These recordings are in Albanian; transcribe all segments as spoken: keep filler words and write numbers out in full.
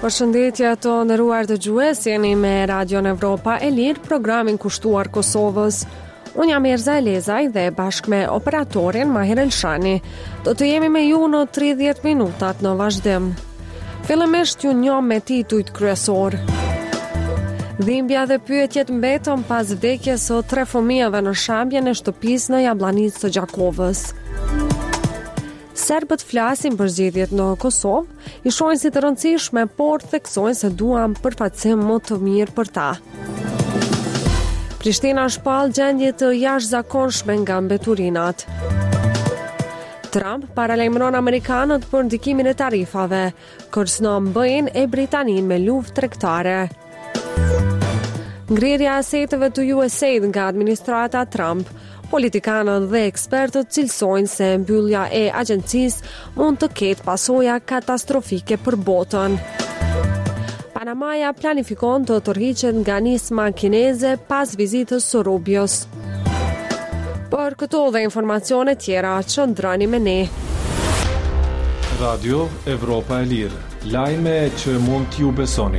Përshëndetje të nderuar dëgjues, jeni me Radion Evropa e Lirë, programin kushtuar Kosovës. Unë jam Erza Elezaj dhe bashkë me operatorin Mahir Elshani do të jemi me ju në tridhjetë minutat në vazhdim. Fillimisht ju njoh me titujt kryesor. Dhimbja dhe pyetjet mbetën pas vdekjes së tre fëmijëve në shambjen e shtëpisë në Jabllanicë të Gjakovës. Serbët flasin për zgjedhjet në Kosovë, i shohin si të rëndësishme, por theksojnë se duan përfaqësim më të mirë për ta. Prishtina shpall gjendje të jashtëzakonshme nga mbeturinat. Trump paralajmëron amerikanët për ndikimin e tarifave, kërcënon B E-n e Britaninë me luftë tregtare. Ngrirja e aseteve të U S A nga administrata Trump. Politikanët dhe ekspertët cilësojnë se mbyllja e agjencisë mund të ketë pasoja katastrofike për botën. Panamaja planifikon të tërhiqet nga nisma kineze pas vizitës së Rubios. Për këto dhe informacione tjera, qëndroni me ne. Radio Evropa e Lirë, lajme që mund t'ju besoni.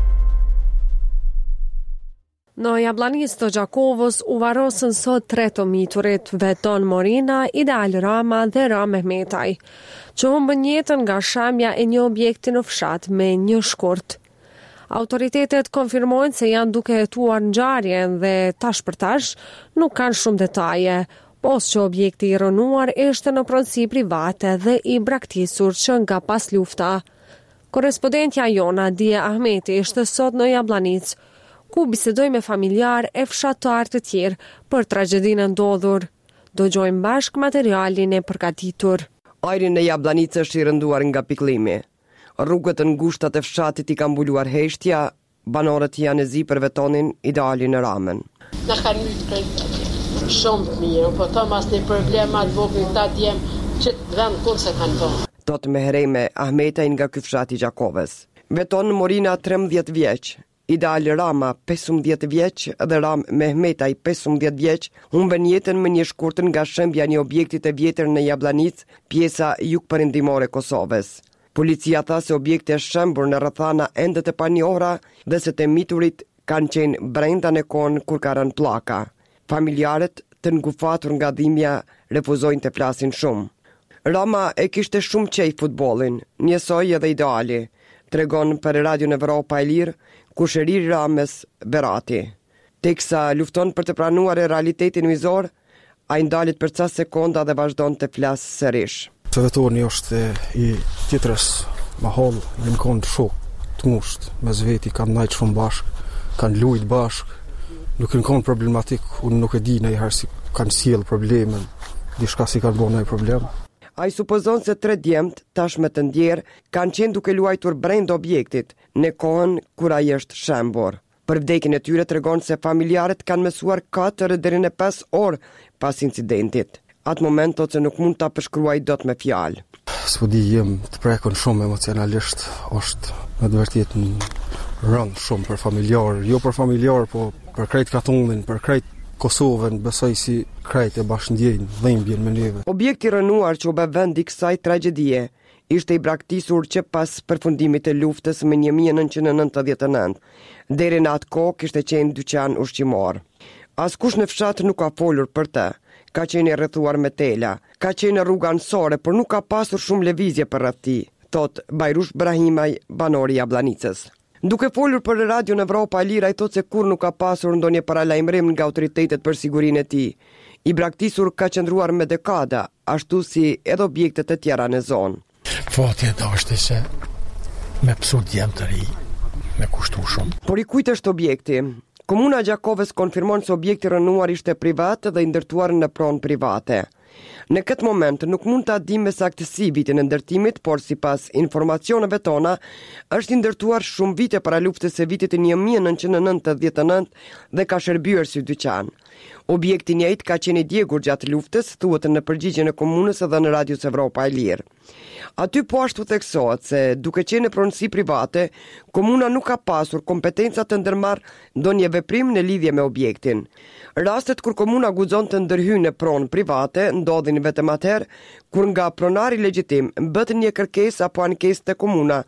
Në Jabllanicë të Gjakovës u varrosën sot tre të miturit, Veton Morina, Ideal Rama dhe Ram Mehmetaj, që humbën jetën nga shambja e një objekti në fshat me një shkurt. Autoritetet konfirmojnë se janë duke hetuar ngjarjen dhe tash për tash nuk kanë shumë detaje, pos që objekti i rënuar ishte në pronësi private dhe i braktisur që nga pas lufta. Korrespondentja jona Dia Ahmeti ishte sot në Jabllanicë, ku bisedoj me familjar e fshatar të tjerë për tragedinë e ndodhur. Dëgjojmë bashk materialin e përgatitur. Ajri në Jabllanicë është i rënduar nga pikëllimi. Rrugët e ngushta të fshatit i ka mbuluar heshtja, banorët janë e zi për Vetonin, Idealin e Ramën. Na kanë mytë shumë të mirë, po të mas një problemat vogël ta djem që të vend kur se kanë bërë. Tot me herejme Ahmetaj nga ky fshat i Gjakovës. Veton Morina trembëdhjetë vjeç, Ideal Rama pesëmbëdhjetë vjeç dhe Ram Mehmetaj pesëmbëdhjetë vjeç humbën jetën me një shkurtër nga shembja e një objekti të vjetër në Jabllanicë, pjesa jugperëndimore e Kosovës. Policia tha se objekti është shembur në rrethana ende të panjohura dhe se të miturit kanë qenë brenda në kohën kur ka rënë pllaka. Familjarët të ngufatur nga dhimbja refuzojnë të flasin shumë. Rama e kishte shumë qej futbollin, njësoj edhe Ideali, tregon për Radion Evropa e Lirë kushëriri Ramës Berati. Teksa lufton për të pranuar e realitetin mizor, a i ndalit për ca sekonda dhe vazhdon të flasë sërish. Të Vetoni është i tjetrës ma hollë, në në konë shok të ngusht, me zveti kanë najtë shumë bashkë, kanë lujt bashkë, nuk në konë problematik, unë nuk e di në i herë si kanë sjellë problemen, dishka si kanë bo në i problem. A i supozon se tre djemët, tashme të ndjerë, kanë qenë duke luajtur brenda objektit, në kohën kur ai është shembur. Për vdekjen e tyre tregon se familjarët kanë mësuar katër deri në pesë orë pas incidentit. Atë moment thot se nuk mund ta përshkruaj dot me fjalë. S'po di, jem të prekon shumë emocionalisht, është me të vërtetë rënd shumë për familjar, jo për familjar, po për krejt katullin, për krejt Kosovën, besoj si krejt e bashkëndjejnë, dhimbjen me neve. Objekti rënuar që u bë vend i kësaj tragjedie ishte i braktisur që pas përfundimit të luftës me një mijë e nëntëqind e nëntëdhjetë e nëntë. Deri në atë kohë kishte qenë dyqan ushqimor. Askush në fshat nuk ka folur për të. Ka qenë i rrethuar me tela, ka qenë rruga anësore, por nuk ka pasur shumë lëvizje për rreth tij, thot Bajrush Brahimaj, banori i Jabllanicës. Duke folur për Radion Evropa e Lirë, ai thot se kur nuk ka pasur ndonjë paralajmërim nga autoritetet për sigurinë e tij. I braktisur ka qëndruar me dekada, ashtu si edhe objektet e tjera në zonë. Fatja është se me psu djem të ri, me kushtu shumë. Por i kujt është objekti? Komuna e Gjakovës konfirmon se objekti rënuar ishte privat dhe i ndërtuar në pronë private. Në këtë moment nuk mund ta dim me saktësi vitin e ndërtimit, por sipas informacioneve tona, është i ndërtuar shumë vite para luftës së vitit një mijë e nëntëqind e nëntëdhjetë e nëntë dhe ka shërbyer si dyqan. Objekti i njëjtë ka qenë i djegur gjatë luftës, thuhet në përgjigjen e komunës dhe në Radios Evropa e Lirë. Aty po ashtu theksohet se duke qenë në pronësi private, komuna nuk ka pasur kompetenca të ndërmarrë ndonjë veprim në lidhje me objektin. Rastet kur komuna guxon të ndërhyjë në pronë private ndodhin vetëm atëherë kur nga pronari legjitim bëhet një kërkesë apo ankesë te komuna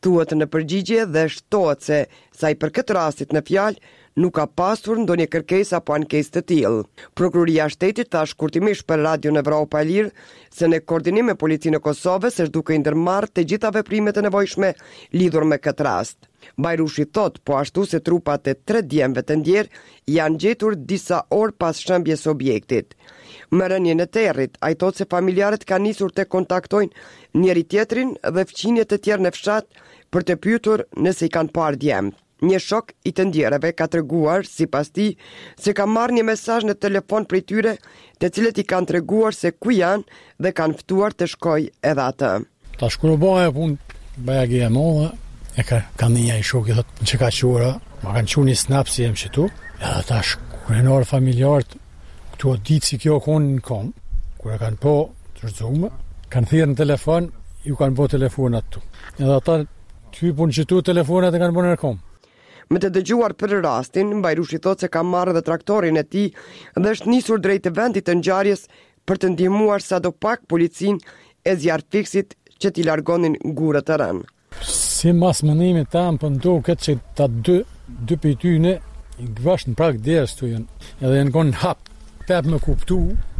Thuhet në përgjigje dhe shtohet se sa i përket rastit në fjalë nuk ka pasur ndonjë kërkesë apo ankesë të tillë. Prokuroria e Shtetit tha shkurtimisht për Radion Evropa e Lirë se në koordinim me Policinë e Kosovës është duke i ndërmarrë të gjitha veprimet e nevojshme lidhur me këtë rast. Bajrushi thot po ashtu se trupat e tre djemve të ndjerë janë gjetur disa orë pas shëmbjes së objektit. Më rënien e territ, ai thot se familjarët kanë nisur të kontaktojnë njëri tjetrin dhe fqinjet e tjerë në fshat për të pyetur nëse i kanë parë djemt. Një shok i të ndjerëve ka treguar, sipas tij, se ka marrë një mesazh në telefon prej tyre, të cilët i kanë treguar se ku janë dhe kanë ftuar të shkojë edhe atë. Tash kur u bëja punë, bëja gjë e madhe, e ka kanë një shok i thotë që ka qura, ma kanë qenë një snap si jam këtu. Ja tash kur e nor familjarët këtu o ditë si kjo konë në kom, kur e kanë po të rëzume, kanë thirrë në telefon, ju kanë bo telefonat tu. Edhe ata ty punë që tu telefonat e kanë bo në kom. Me të dëgjuar për rastin, Bajrushi thot se ka marrë dhe traktorin e tij dhe është nisur drejt vendit të ngjarjes për të ndihmuar sadopak policinë e zjarrfiksit që t'i largonin gurët e rënë. Si mas mënimit tam për ndo këtë që ta dy, dy për tyne, i gvash në prak derës të janë, edhe janë konë hap, pep me kuptu,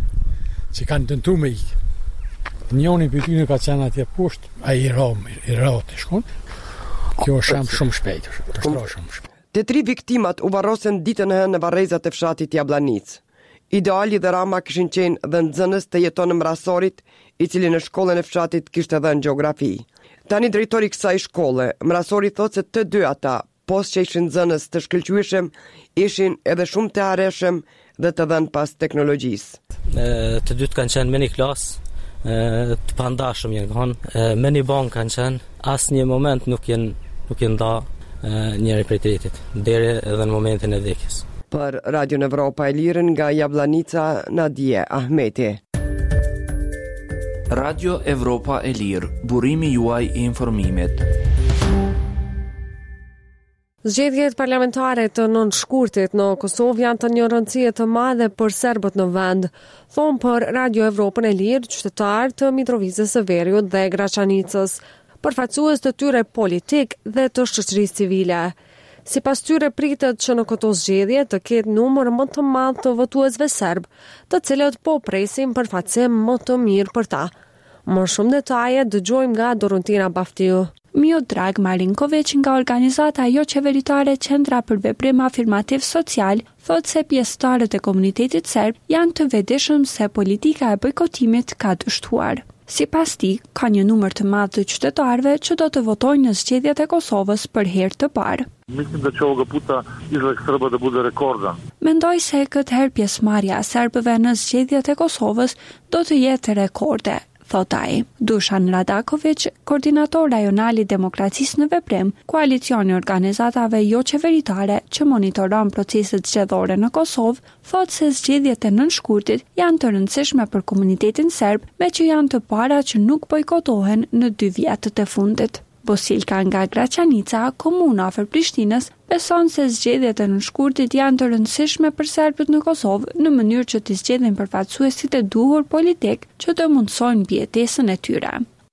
që kanë tentu me ikë. Njoni për tyne ka qenë atje poshtë, a i rao, i rao të shkonë. Kjo është shumë shumë shpejt, është shumë shpejt. Të tri viktimat u varrosen ditën e hënë në varrezat e fshatit Jabllanic. Ideali dhe Rama kishin qenë dhe nxënës të jeton në Mrasorit, i cili në shkollën e fshatit kishte dhënë gjeografi. Tani drejtori i kësaj shkolle, Mrasori thotë se të dy ata, post që ishin nxënës të shkëlqyeshëm, ishin edhe shumë të arreshëm dhe të dhënë pas teknologjisë. Të dytë kanë qenë me një klasë, të pandashëm jenë kanë, me një bankë kanë qenë, asë një moment nuk jenë nuk jenë da njëri prej tjetrit, deri edhe në momentin e vdekjes. Për Radio Evropa e Lirë nga Jabllanica, Nadije Ahmeti. Radio Evropa e Lirë, burimi juaj i informimit. Zgjedhjet parlamentare të nënshkurtit në Kosovë janë të një rëndësie të madhe për serbët në vend, thonë për Radio Evropën e Lirë qytetar të Mitrovicës së Veriut dhe Graçanicës, përfaqësues të tyre politik dhe të shoqërisë civile. Sipas tyre pritet që në këto zgjedhje të ketë numër më të madh të votuesve serb, të cilët po presin përfaqësim më të mirë për ta. Më shumë detaje dëgjojmë nga Dorontina Baftiu. Miodrag Marinković nga organizata jo qeveritare Qendra për Veprim Afirmativ Social thotë se pjesëtarët e komunitetit serb janë të vetëdijshëm se politika e bojkotimit ka dështuar. Sipas tij, ka një numër të madh të qytetarëve që do të votojnë në zgjedhjet e Kosovës për herë të parë. Mislim da će ovoga puta izlazak Srba da bude rekordan. Mendoj se këtë herë pjesëmarrja e serbëve në zgjedhjet e Kosovës do të jetë rekorde, thot ai. Dušan Radaković, koordinator rajonal i Demokracisë në Veprim, koalicioni i organizatave jo qeveritare që monitoron proceset zgjedhore në Kosovë, thot se zgjedhjet e nënshkurtit janë të rëndësishme për komunitetin serb, me që janë të para që nuk bojkotohen në dy vjetët e fundit. Bosilka nga Graçanica, komuna afër Prishtinës, beson se zgjedhjet e nënshkurtit janë të rëndësishme për serbët në Kosovë në mënyrë që të zgjedhin përfaqësuesit e duhur politik që të mundsojnë mbijetesën e tyre.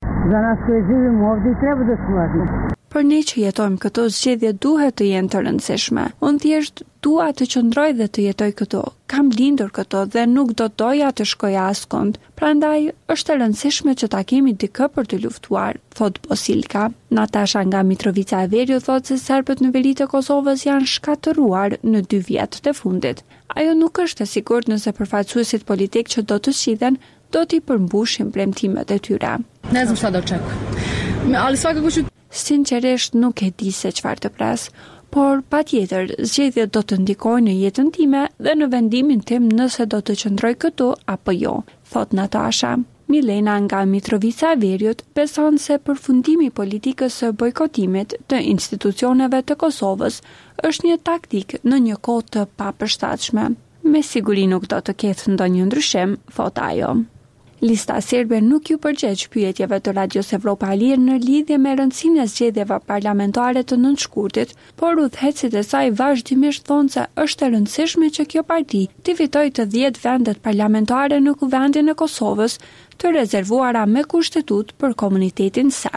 Për ne që jetojmë këto, zgjedhje duhet të jenë të rëndësishme. Unë thjesht dua të qëndroj dhe të jetoj këto. Kam lindur këto dhe nuk do doja të shkoja askund. Prandaj është e rëndësishme që ta kemi dikë për të luftuar, thot Bosilka. Natasha nga Mitrovica e Veriut thotë se serbët në veri të Kosovës janë shkatëruar në dy vjetët e fundit. Ajo nuk është e sigurt nëse përfaqësuesit politik që do të zgjidhen do t'i përmbushin premtimet e tyre. Ne znam šta da očekujem. Ali svakako ću Sinqerisht nuk e di se çfarë të pres, por patjetër zgjedhjet do të ndikojnë në jetën time dhe në vendimin tim nëse do të qëndroj këtu apo jo, thot Natasha. Milena nga Mitrovica e Veriut beson se përfundimi i politikës së bojkotimit të institucioneve të Kosovës është një taktik në një kohë të papërshtatshme. Me siguri nuk do të ketë ndonjë ndryshim, thot ajo. Lista serbe nuk ju përgjigj pyetjeve të Radios Evropa e Lirë në lidhje me rëndësinë e zgjedhjeve parlamentare të nënshkurtit, por udhëheqësit e saj vazhdimisht thonë se është e rëndësishme që kjo parti të fitojë të dhjetë vendet parlamentare në Kuvendin e Kosovës, të rezervuara me kushtetut për komunitetin serb.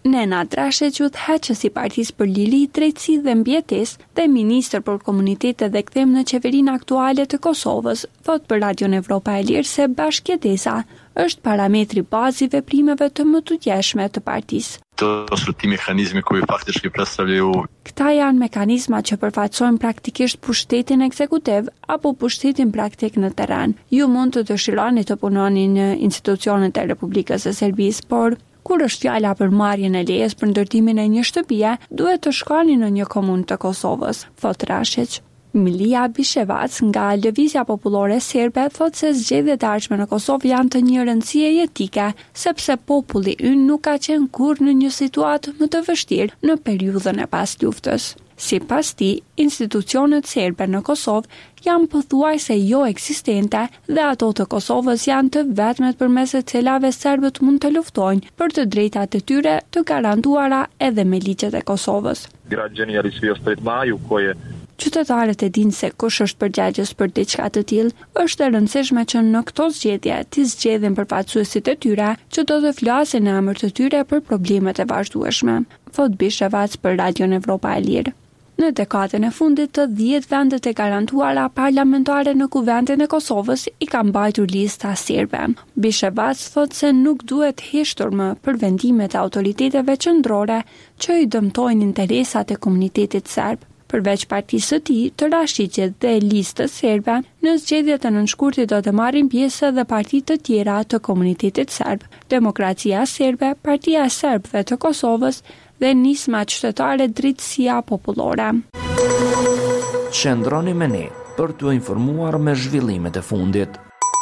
Nena Drashequt, heqësi i Partisë për Liri, Drejtësi dhe Mbjetesë dhe ministër për komunitete dhe kthim në qeverinë aktuale të Kosovës, thot për Radion Evropa e Lirë se bashkëjetesa është parametri bazë i veprimeve të mëtutjeshme të partisë. To su ti mehanizmi koji faktički predstavljaju. Këta janë mekanizma që përfaqësojnë praktikisht pushtetin ekzekutiv apo pushtetin praktik në terren. Ju mund të dëshironi të punoni në institucionet e Republikës së Serbisë, por kur është fjala për marrjen e lejes për ndërtimin e një shtëpie, duhet të shkoni në një komunë të Kosovës, thot Rashiq. Milija Bishevac nga Lëvizja Popullore Serbe thot se zgjedhjet e ardhshme në Kosovë janë të një rëndësie jetike, sepse populli ynë nuk ka qenë kurrë në një situatë më të vështirë në periudhën e pas luftës. Sipas tij, institucionet serbe në Kosovë janë pothuajse jo eksistente dhe ato të Kosovës janë të vetmet përmes të cilave serbët mund të luftojnë për të drejtat e tyre të garantuara edhe me ligjet e Kosovës. Građani ali svi ostali znaju koje Qytetarët e dinë se kush është përgjegjës për diçka të tillë, është e rëndësishme që në këto zgjedhje të zgjedhin përfaqësuesit e tyre që do të flasin në emër të tyre për problemet e vazhdueshme, thot Bishevac për Radion Evropa e Lirë. Në dekadën e fundit të dhjetë vendet e garantuara parlamentare në Kuvendin e Kosovës i ka mbajtur lista serbe. Bishevac thot se nuk duhet heshtur më për vendimet e autoriteteve qendrore që i dëmtojnë interesat e komunitetit serb. Përveç partisë së tij, të Rashiqit dhe listës serbe, në zgjedhjet e nënshkurtit do të marrin pjesë edhe parti të tjera të komunitetit serb, Demokracia Serbe, Partia e Serbëve të Kosovës dhe nisma qytetare Drejtësia Popullore. Qëndroni me ne për t'u informuar me zhvillimet e fundit.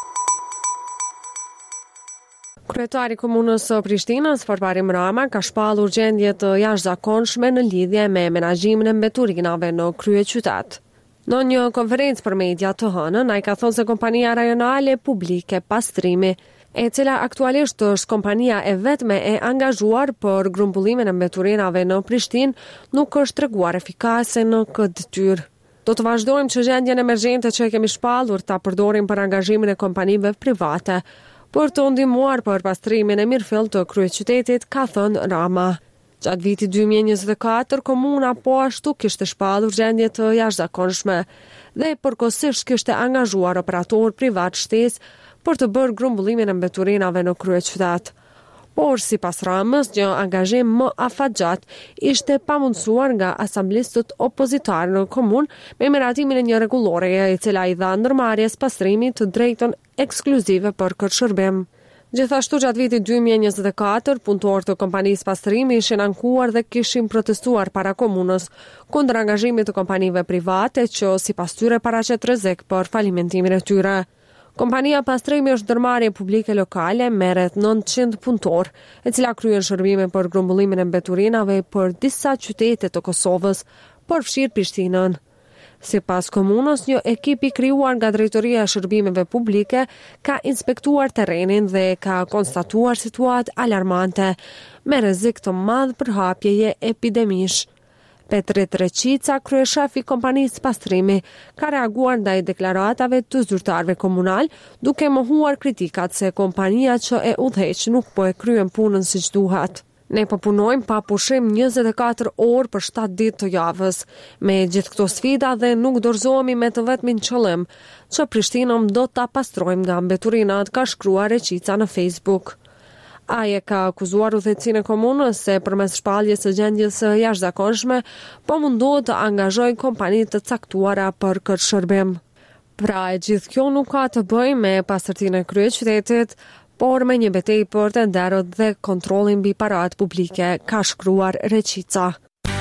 Kryetari i Komunës së Prishtinës, Forparim Rama, ka shpallur gjendje të jashtëzakonshme në lidhje me menaxhimin e mbeturinave në kryeqytet. Në një konferencë për media të hënën, ai ka thënë se kompania rajonale publike Pastrimi, e cila aktualisht është kompania e vetme e angazhuar për grumbullimin e mbeturinave në Prishtinë, nuk është treguar efikase në këtë detyrë. Do të vazhdojmë që gjendjen emergjente që e kemi shpallur ta përdorim për angazhimin e kompanive private, për të ndihmuar për pastrimin e mirëfill të kryeqytetit, ka thënë Rama. Gjatë vitit dy mijë e njëzet e katër, komuna po ashtu kishte shpallur gjendje të jashtëzakonshme dhe përkohësisht kishte angazhuar operator privat shtesë për të bërë grumbullimin e mbeturinave në kryeqytet. Por sipas Ramës, një angazhim më afatgjat ishte pamundsuar nga asamblistët opozitar në komunë me miratimin e një rregulloreje e cila i dha ndërmarrjes pastrimit të drejtën ekskluzive për këtë shërbim. Gjithashtu gjatë vitit dy mijë e njëzet e katër, punëtorët të kompanisë pastrimi ishin ankuar dhe kishin protestuar para komunës kundër angazhimit të kompanive private që sipas tyre paraqet rrezik për falimentimin e tyre. Kompania Pastrimi është ndërmarrje publike lokale me rreth nëntëqind punëtorë, e cila kryen shërbime për grumbullimin e mbeturinave për disa qytete të Kosovës, përfshirë Prishtinën. Sipas komunës, një ekip i krijuar nga Drejtoria e Shërbimeve Publike ka inspektuar terrenin dhe ka konstatuar situatë alarmante me rrezik të madh për hapjeje epidemish. Petri Treqica, kryeshef i kompanisë Pastrimi, ka reaguar ndaj deklaratave të zyrtarëve komunal, duke mohuar kritikat se kompania që e udhëheq nuk po e kryen punën siç duhet. Ne po punojmë pa pushim njëzet e katër orë për shtatë ditë të javës, me gjithë këto sfida dhe nuk dorëzohemi me të vetmin qëllim që Prishtinën do ta pastrojmë nga mbeturinat, ka shkruar Reqica në Facebook. Ai e ka akuzuar udhëheqësinë e komunës se përmes shpalljes së gjendjes së jashtëzakonshme po mundohet të angazhojë kompani të caktuara për këtë shërbim. Pra e gjithë kjo nuk ka të bëjë me pastërtinë e kryeqytetit, por me një betejë për tenderët dhe kontrollin mbi paratë publike, ka shkruar Reqica.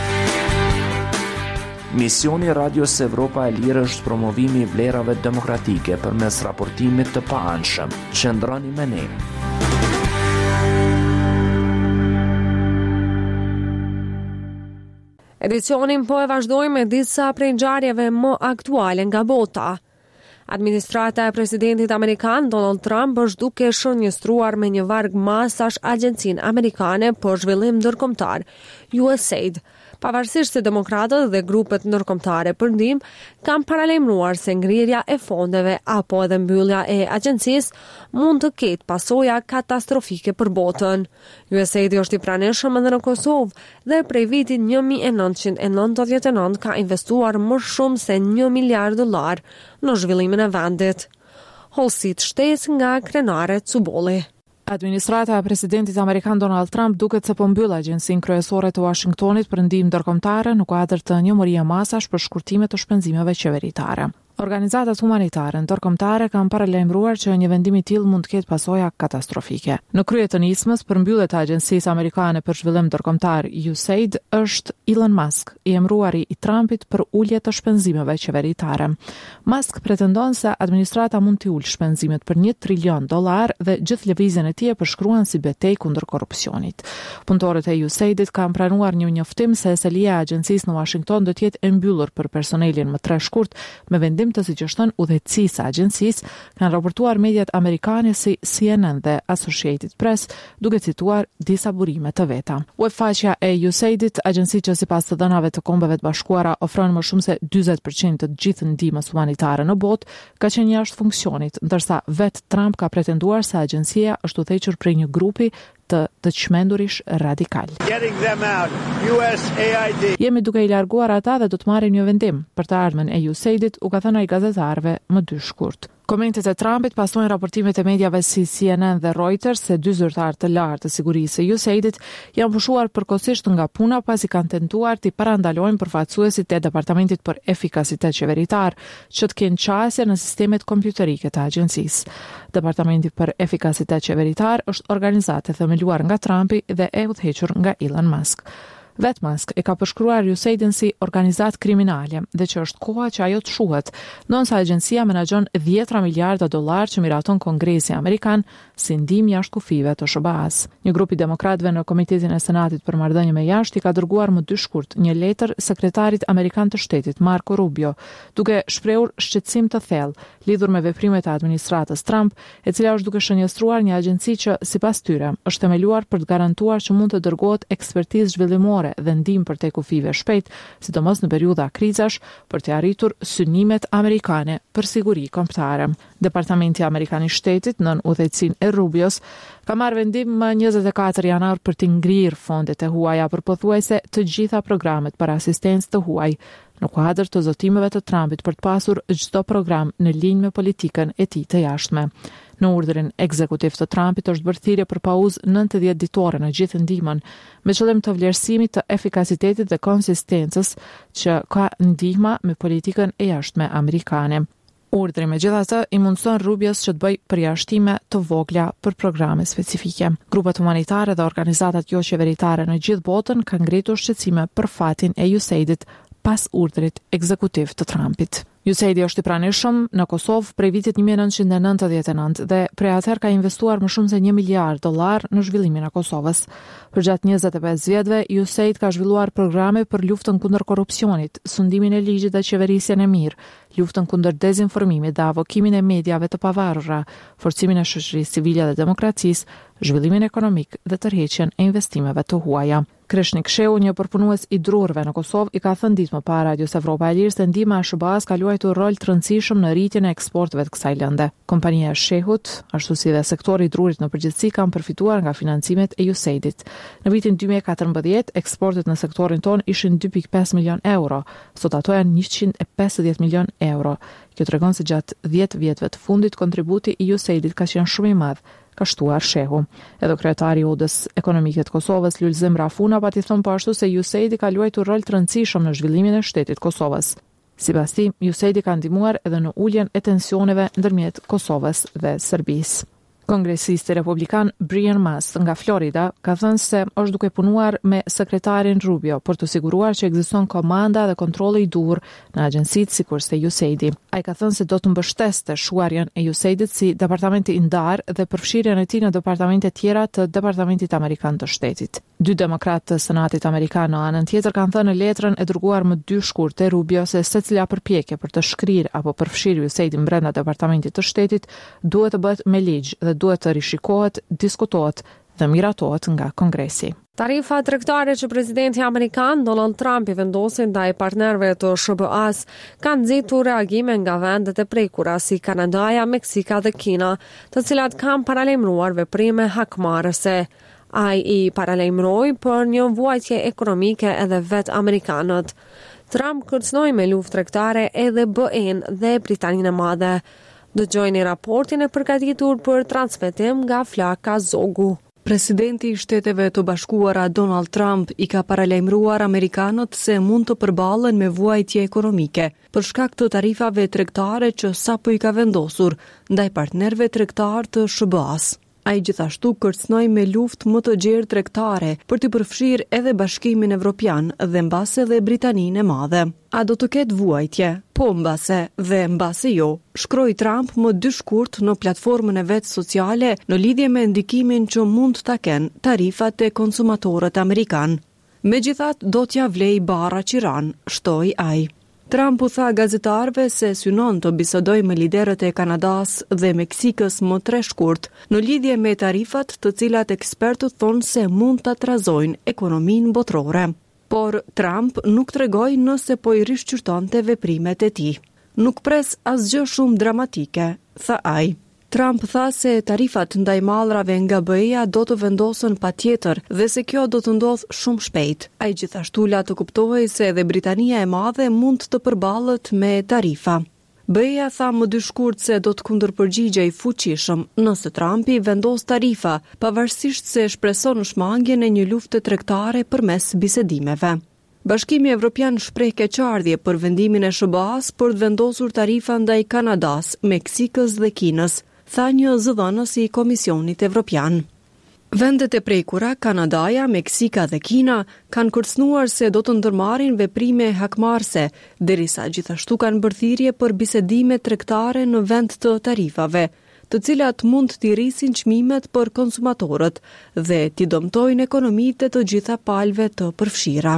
Misioni Radios Evropa e Lirë është promovimi i vlerave demokratike përmes raportimit të paanshëm. Qëndroni me ne. Edicionin po e vazhdojmë me disa prej ngjarjeve më aktuale nga bota. Administrata e presidentit amerikan Donald Trump është duke shënjestruar me një varg masash Agjencinë Amerikane për Zhvillim Ndërkombëtar, U S A I D, Pavarësisht se demokratët dhe grupet ndërkombëtare për ndihmë kanë paralajmëruar se ngrirja e fondeve apo edhe mbyllja e agjencisë mund të ketë pasoja katastrofike për botën. U S A I D është i pranishëm edhe në Kosovë dhe prej vitit një mijë e nëntëqind e nëntëdhjetë e nëntë ka investuar më shumë se një miliard dollar në zhvillimin e vendit. Holsit shtesë nga krenare Cubolli. Administrata e presidentit amerikan Donald Trump duket se po mbyll agjencinë kryesore të Washingtonit për ndihmë ndërkombëtare në kuadër të një murie masash për shkurtime të shpenzimeve qeveritare. Organizatat humanitare ndërkombëtare kanë paralajmëruar që një vendim i tillë mund të ketë pasoja katastrofike. Në krye të nismës për mbylljet e Agjencisë Amerikane për Zhvillim Ndërkombëtar U S A I D është Elon Musk, i emëruari i Trumpit për ulje të shpenzimeve qeveritare. Musk pretendon se administrata mund të ulë shpenzimet për një trilion dollar dhe gjithë lëvizjen e tij e përshkruan si betejë kundër korrupsionit. Punëtorët e U S A I D kanë pranuar një njoftim se selia e agjencisë në Washington do të jetë e mbyllur për personelin më tre shkurt me vendim të siç-shton udhëheqësisë e agjencisë, kanë raportuar mediat amerikane si C N N dhe Associated Press, duke cituar disa burime të veta. Webfaqja e U S A I D, agjenci që sipas të dhënave të Kombeve të Bashkuara ofron më shumë se njëzet përqind të gjithë ndihmës humanitare në botë, ka qenë jashtë funksionit, ndërsa vet Trump ka pretenduar se agjencia është udhëhequr prej një grupi të të çmendurish radikal. Jemi duke i larguar ata dhe do të marrim një vendim për të ardhmen e U S A I D, u ka thënë ai gazetarëve më dy shkurt. Komentet e Trumpit pasojnë raportimet e mediave si C N N dhe Reuters se dy zyrtar të lartë të sigurisë së U S A I D janë pushuar përkohësisht nga puna pasi kanë tentuar të parandalojnë përfaqësuesit e Departamentit për Efikasitet Qeveritar që të kenë qasje në sistemet kompjuterike të agjencisë. Departamenti për Efikasitet Qeveritar është organizatë e themeluar nga Trumpi dhe e udhëhequr nga Elon Musk. Vet Musk e ka përshkruar U S A I D-n si organizatë kriminale dhe që është koha që ajo të shuhet, ndonëse agjencia menaxhon dhjetra miliarda dollar që miraton Kongresi Amerikan si ndihmë jashtë kufive të S B A-s. Një grup i demokratëve në Komitetin e Senatit për Marrëdhënie me Jashtë i ka dërguar më dy shkurt një letër sekretarit amerikan të shtetit Marco Rubio, duke shprehur shqetësim të thellë lidhur me veprimet e administratës Trump, e cila është duke shënjestruar një agjenci që sipas tyre është themeluar për të garantuar që mund të dërgohet ekspertizë zhvillimore dhe ndihmë për te kufive shpejt, sidomos në periudha krizash, për të arritur synimet amerikane për siguri kombëtare. Departamenti Amerikan i Shtetit, nën udhëheqësinë e Rubios, ka marrë vendim më njëzet e katër janar për të ngrirë fondet e huaja për pothuajse të gjitha programet për asistencë të huaj, në kuadër të zotimeve të Trumpit për të pasur çdo program në linjë me politikën e tij të jashtme. Në urdhrin ekzekutiv të Trumpit është bërë thirrje për pauzë nëntëdhjetë ditore në gjithë ndihmën, me qëllim të vlerësimit të efikasitetit dhe konsistencës që ka ndihma me politikën e jashtme amerikane. Urdhri megjithatë i mundson Rubios që të bëjë përjashtime të vogla për programe specifike. Grupet humanitare dhe organizatat jo qeveritare në gjithë botën kanë ngritur shqetësime për fatin e U S A I D-it pas urdhrit ekzekutiv të Trumpit. U S A I D është i pranishëm në Kosovë prej vitit një mijë e nëntëqind e nëntëdhjetë e nëntë dhe prej atëherë ka investuar më shumë se një miliard dollar në zhvillimin e Kosovës. Përgjatë njëzet e pesë vjetëve, U S A I D ka zhvilluar programe për luftën kundër korrupsionit, sundimin e ligjit dhe qeverisjen e mirë, luftën kundër dezinformimit dhe avokimin e mediave të pavarura, forcimin e shoqërisë civile dhe demokracisë, zhvillimin ekonomik dhe tërheqjen e investimeve të huaja. Kreshnik Sheu, një përpunues i drurëve në Kosovë, i ka thënë ditë më parë Radios Evropa e Lirë se ndihma e S B A-s ka luajtur rol të rëndësishëm në rritjen e eksporteve të kësaj lënde. Kompania e Shehut, ashtu si dhe sektori i drurit në përgjithësi, kanë përfituar nga financimet e U S A I D-it. Në vitin dy mijë e katërmbëdhjetë, eksportet në sektorin ton ishin dy pikë pesë milion euro, sot ato janë njëqind e pesëdhjetë milion euro. Kjo tregon se gjatë dhjetë vjetëve të fundit kontributi i U S A I D-it ka qenë shumë i madh, ka shtuar Shehu. Edhe kryetari i Odës Ekonomike të Kosovës, Lulzim Rafuna, pati thonë po ashtu se U S A I D ka luajtur rol të rëndësishëm në zhvillimin e shtetit Kosovës. Sipas tij, U S A I D ka ndihmuar edhe në uljen e tensioneve ndërmjet Kosovës dhe Serbisë. Kongresisti republikan Brian Mast nga Florida ka thënë se është duke punuar me sekretarin Rubio për të siguruar që ekziston komanda dhe kontrolli i duhur në agjencitë sikurse U S A I D. Ai ka thënë se do të mbështeste shuarjen e U S A I D-it si departamenti i ndarë dhe përfshirjen e tij në departamente tjera të Departamentit Amerikan të Shtetit. Dy demokratë të Senatit Amerikan në anën tjetër kanë thënë në letrën e dërguar më dy shkurtë te Rubio se secila përpjekje për të shkrirë apo përfshirë U S A I D brenda Departamentit të Shtetit duhet të bëhet me ligj dhe duhet të rishikohet, diskutohet dhe miratohet nga Kongresi. Tarifa tregtare që presidenti amerikan Donald Trump i vendosi ndaj partnerëve të S B A-s kanë nxitur reagime nga vendet e prekura si Kanadaja, Meksika dhe Kina, të cilat kanë paralajmëruar veprime hakmarrëse. Ai i paralajmëroi për një vuajtje ekonomike edhe vet amerikanët. Trump kërcënoi me luftë tregtare edhe B E-n dhe Britaninë e Madhe. Dëgjojeni raportin e përgatitur për transmetim nga Flaka Zogu. Presidenti i Shteteve të Bashkuara Donald Trump i ka paralajmëruar amerikanët se mund të përballen me vuajtje ekonomike për shkak të tarifave tregtare që sapo i ka vendosur ndaj partnerëve tregtar të S B A-s. Ai gjithashtu kërcënoi me luftë më të gjerë tregtare për të përfshirë edhe Bashkimin Evropian dhe mbase dhe Britaninë e Madhe. A do të ketë vuajtje? Po mbase dhe mbase jo, shkroi Trump më dy shkurt në platformën e vet sociale në lidhje me ndikimin që mund ta kenë tarifat e konsumatorët amerikan. Megjithatë do t'ja vlej barra qiran, shtoi ai. Trump u tha gazetarëve se synon të bisedojë me liderët e Kanadas dhe Meksikës më tre shkurt në lidhje me tarifat të cilat ekspertët thonë se mund ta trazojnë ekonominë botërore. Por Trump nuk tregoi nëse po i rishqyrtonte veprimet e tij. Nuk pres asgjë shumë dramatike, tha ai. Trump tha se tarifat ndaj mallrave nga B E-ja do të vendosen patjetër dhe se kjo do të ndodhë shumë shpejt. Ai gjithashtu la të kuptohej se edhe Britania e Madhe mund të përballet me tarifa. B E-ja tha më dy shkurt se do të kundërpërgjigjej fuqishëm nëse Trumpi vendos tarifa, pavarësisht se shpreson shmangjen e një lufte tregtare përmes bisedimeve. Bashkimi Evropian shpreh keqardhje për vendimin e S B A-s për të vendosur tarifa ndaj Kanadas, Meksikës dhe Kinës, tha një zëdhënës i Komisionit Evropian. Vendet e prekura, Kanadaja, Meksika dhe Kina, kanë kërcënuar se do të ndërmarrin veprime hakmarrëse, derisa gjithashtu kanë bërë thirrje për bisedime tregtare në vend të tarifave, të cilat mund t'i rrisin çmimet për konsumatorët dhe t'i dëmtojnë ekonomitë e të gjitha palëve të përfshira.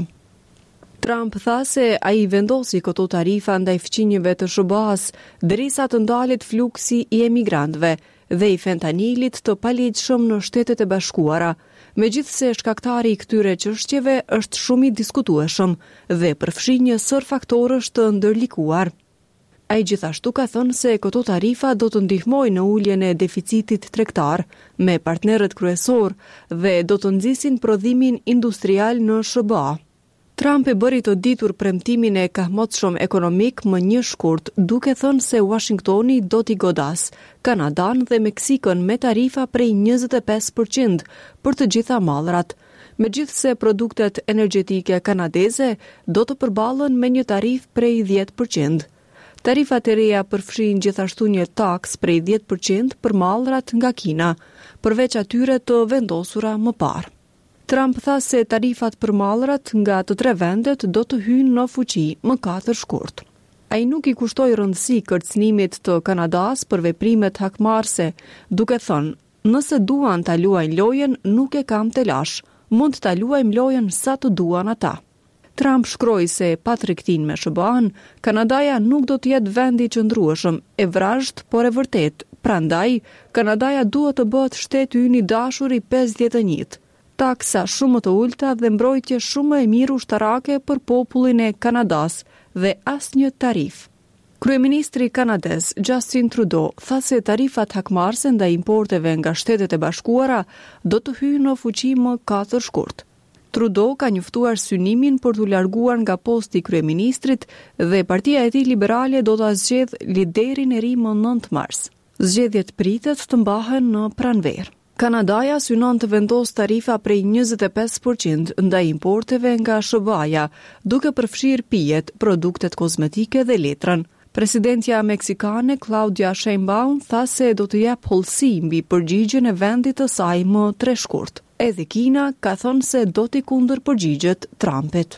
Trump tha se ai vendosi këto tarifa ndaj fqinjëve të S B A-s derisa të ndalet fluksi i emigrantëve dhe i fentanilit të paligjshëm në Shtetet e Bashkuara, megjithse shkaktari i këtyre çështjeve është shumë i diskutueshëm dhe përfshin një sër faktorësh të ndërlikuar. Ai gjithashtu ka thënë se këto tarifa do të ndihmojnë në uljen e deficitit tregtar me partnerët kryesor dhe do të nxisin prodhimin industrial në S B A. Trump e bëri të ditur premtimin e kahmotshëm ekonomik më një shkurt, duke thënë se Washingtoni do t'i godas Kanadan dhe Meksikën me tarifa prej njëzet e pesë përqind për të gjitha mallrat, megjithse produktet energjetike kanadeze do të përballen me një tarif prej dhjetë përqind. Tarifat e reja përfshin gjithashtu një taks prej dhjetë përqind për mallrat nga Kina, përveç atyre të vendosura më parë. Trump tha se tarifat për mallrat nga të tre vendet do të hyjnë në fuqi më katër shkurt. Ai nuk i kushtoi rëndësi kërcënimit të Kanadas për veprimet hakmarrëse, duke thënë, nëse duan ta luajnë lojën, nuk e kam të lash, mund ta luajmë lojën sa të duan ata. Trump shkroi se pa tregtinë me S B A-n, Kanadaja nuk do të jetë vendi i qëndrueshëm, e vrazhd, por e vërtet. Prandaj, Kanadaja duhet të bëhet shteti ynë i dashur i pesëdhjetë e njëjtë. Taksa shumë të ulta dhe mbrojtje shumë e mirë ushtarake për popullin e Kanadas dhe asnjë tarif. Kryeministri kanadez Justin Trudeau tha se tarifat hakmarrëse ndaj importeve nga Shtetet e Bashkuara do të hyjnë në fuqi më katër shkurt. Trudeau ka njoftuar synimin për t'u larguar nga posti i kryeministrit dhe partia e tij liberale do ta zgjedhë liderin e ri më nëntë mars. Zgjedhjet pritet të mbahen në pranverë. Kanadaja synon të vendos tarifa prej njëzet e pesë përqind ndaj importeve nga S B A-ja, duke përfshirë pijet, produktet kozmetike dhe letrën. Presidentja meksikane Claudia Sheinbaum tha se do të jap hollësi mbi përgjigjen e vendit të saj më tre shkurt. Edhe Kina ka thënë se do t'i kundërpërgjigjet Trumpit.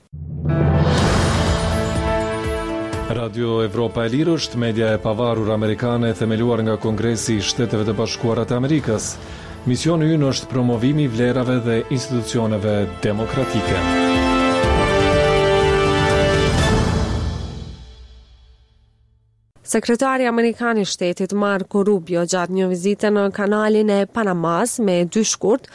Radio Evropa e Lirë është media e pavarur amerikane themeluar nga Kongresi i Shteteve të Bashkuara të Amerikës. Misioni ynë është promovimi i vlerave dhe institucioneve demokratike. Sekretari Amerikan i Shtetit Marco Rubio gjatë një vizite në kanalin e Panamas me dy shkurt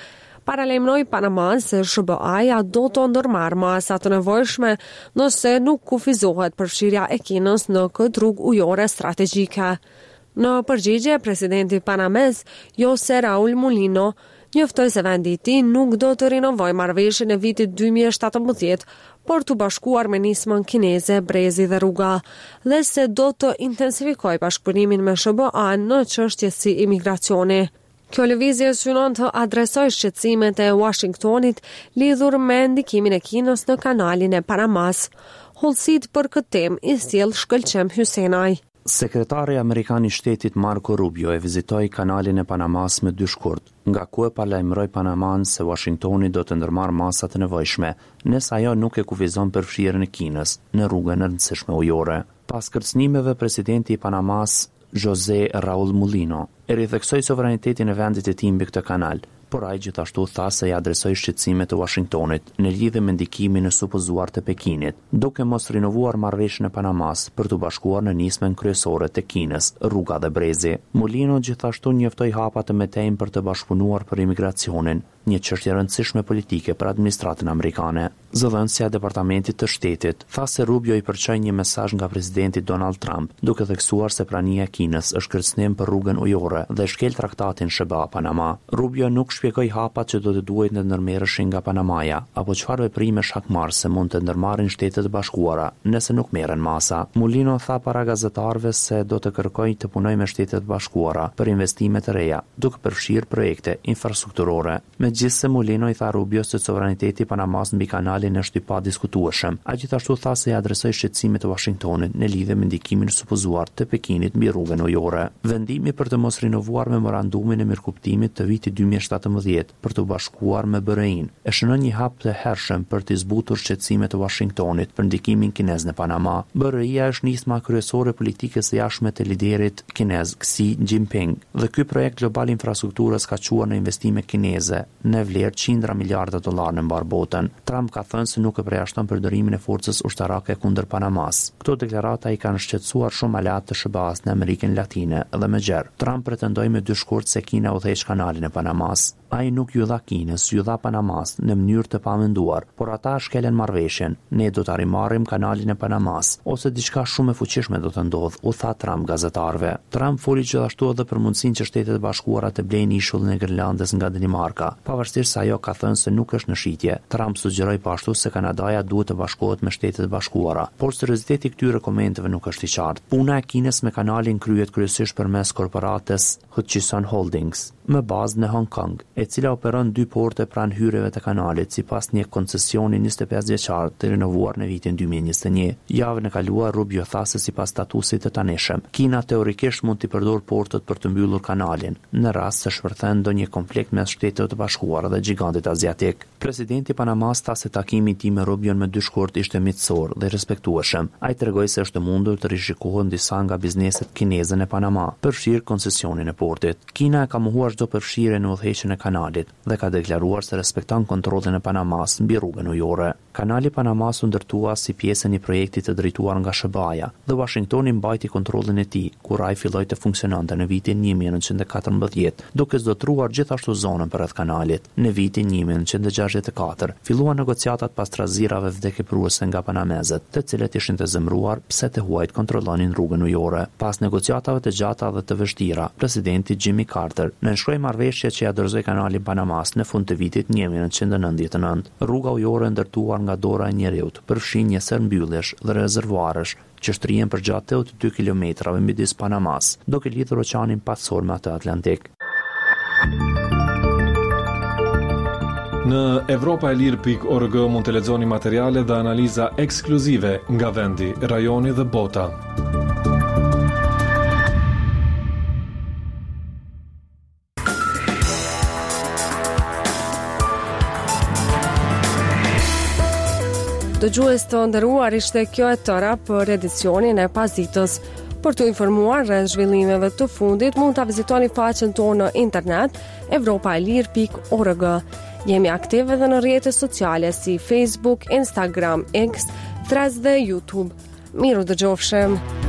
paralajmëroi Panama se S B A-ja do të ndërmarrë masa të nevojshme nëse nuk kufizohet përfshirja e Kinës në këtë rrugë ujore strategjike. Në përgjigje, presidenti Panamez, José Raúl Mulino, njoftoi se vendi i tij nuk do të rinovojë marrëveshjen e vitit dy mijë e shtatëmbëdhjetë, por të bashkuar me nismën kineze, brezi dhe rruga, dhe se do të intensifikojë bashkëpunimin me S B A në çështje si imigracioni. Kjo lëvizje synon të adresojë shqetësimet e Washingtonit lidhur me ndikimin e Kinës në kanalin e Panamas. Hollësit për këtë temë i sjell Shkëlqem Hysenaj. Sekretari Amerikan i Shtetit Marco Rubio e vizitoi kanalin e Panamas me dy shkurt, nga ku e paralajmëroi Panaman se Washingtoni do të ndërmarrë masat e nevojshme, nëse ajo nuk e kufizon përfshirjen e Kinës në rrugën e rëndësishme ujore. Pas kërcënimeve, presidenti i Panamas, José Raúl Mulino, e ritheksoi sovranitetin e vendit e tij mbi këtë kanal, por ai gjithashtu tha se i adresoi shqetësimet e Washingtonit në lidhje me ndikimin e supozuar të Pekinit, duke mos rinovuar marrëveshjen e Panamas për të bashkuar në nismën kryesore të Kinës, rruga dhe brezi. Mulino gjithashtu njoftoi hapa të mëtejmë për të bashkëpunuar për imigracionin, një çështje e rëndësishme politike për administratën amerikane. Zëdhënësja e Departamentit të Shtetit tha se Rubio i përçoi një mesazh nga presidenti Donald Trump, duke theksuar se prania e Kinës është kërcënim për rrugën ujore dhe shkel traktatin S B A-Panama. Rubio nuk shpjegoi hapat që do të duhet të ndërmerreshin nga Panamaja, apo çfarë veprime shkakmarrëse mund të ndërmarrin Shtetet e Bashkuara nëse nuk merren masa. Mulino tha para gazetarëve se do të kërkojë të punojë me Shtetet e Bashkuara për investime të reja, duke përfshirë projekte infrastrukturore. Megjithse Mulino i tha Rubio se sovraniteti i Panamas mbi kanalin është i padiskutueshëm. Ai gjithashtu tha se i adresoi shqetësimet e Washingtonit në lidhje me ndikimin supozuar të Pekinit mbi rrugën ujore. Vendimi për të mos rinovuar memorandumin e mirëkuptimit të vitit dy mijë e shtatëmbëdhjetë për të bashkuar me B R I-n e shënon një hap të hershëm për të zbutur shqetësimet e Washingtonit për ndikimin kinez në Panama. B R I-ja është nisma kryesore politike së jashtme të liderit kinez Xi Jinping, dhe ky projekt global infrastrukturës ka quar në investime kineze në vlerë qindra miliarda dollar në mbar botën. Trump ka thënë se nuk e përjashton përdorimin e forcës ushtarake kundër Panamas. Këto deklarata i kanë shqetësuar shumë aleat të S B A-s në Amerikën Latine dhe më gjerë. Trump pretendoi me dy shkurt se Kina udhëheq kanalin e Panamas. Ai nuk ju dha Kinës, ju dha Panamas në mënyrë të pamenduar, por ata shkelen marrëveshjen. Ne do ta rimarrim kanalin e Panamas, ose diçka shumë e fuqishme do të ndodhë, u tha Trump gazetarëve. Trump foli gjithashtu edhe për mundësinë që Shtetet e Bashkuara të blejnë ishullin e Grenlandës nga Danimarka, pavarësisht se ajo ka thënë se nuk është në shitje. Trump sugjeroi pashtu se Kanadaja duhet të bashkohet me Shtetet e Bashkuara, por serioziteti i këtyre komenteve nuk është i qartë. Puna e Kinës me kanalin kryhet kryesisht përmes korporatës Hutchison Holdings, me bazë në Hong Kong, e cila operon dy porte pranë hyrjeve të kanalit sipas një koncesioni njëzet e pesë vjeçar të rinovuar në vitin dy mijë e njëzet e një. Javën e kaluar Rubio tha se sipas statusit të tanishëm, Kina teorikisht mund të përdor portët për të mbyllur kanalin, në rast se shpërthen ndonjë konflikt mes Shtetit të Bashkuara dhe gigantit aziatik. Presidenti Panamas tha se takimi i tij me Rubion me dy shkurt ishte miqësor dhe respektueshëm. Ai tregoi se është mundur të rishikohen disa nga bizneset kineze në Panama, përfshirë koncesionin e portit. Kina e ka mohuar çdo përfshirje në udhëheqjen e kanalit dhe ka deklaruar se respekton kontrollin e Panamas mbi rrugën ujore. Kanali Panamas u ndërtua si pjesë e një projekti të drejtuar nga S B A-ja dhe Washingtoni mbajti kontrollin e tij kur ai filloi të funksiononte në vitin një mijë e nëntëqind e katërmbëdhjetë, duke zotruar gjithashtu zonën përreth kanalit. Në vitin një mijë e nëntëqind e gjashtëdhjetë e katër filluan negociatat pas trazirave vdekjepruese nga panamezët, të cilët ishin të zemëruar pse të huajt kontrollonin rrugën ujore. Pas negociatave të gjata dhe të vështira, presidenti Jimmy Carter nënshkroi marrëveshje që ja dorëzoi kanalin Panamas në fund të vitit një mijë e nëntëqind e nëntëdhjetë e nëntë. Rruga ujore ndërtuar nga dora e njeriut përfshin një sër mbyllesh dhe rezervuarësh që shtrihen përgjatë tetëdhjetë e dy kilometrave midis Panamas, duke lidhur oqeanin Pasor me atë Atlantik. Në evropa e lirë pikë org mund të lexoni materiale dhe analiza ekskluzive nga vendi, rajoni dhe bota. Dëgjues të nderuar, ishte kjo e tëra për edicionin e Pasditës. Për të informuar rreth zhvillimeve të fundit, mund ta vizitoni faqen tonë në internet evropa e lirë pikë org. Jemi aktive edhe në rrjetet sociale si Facebook, Instagram, X, Threads dhe YouTube. Miru dëgjofshim.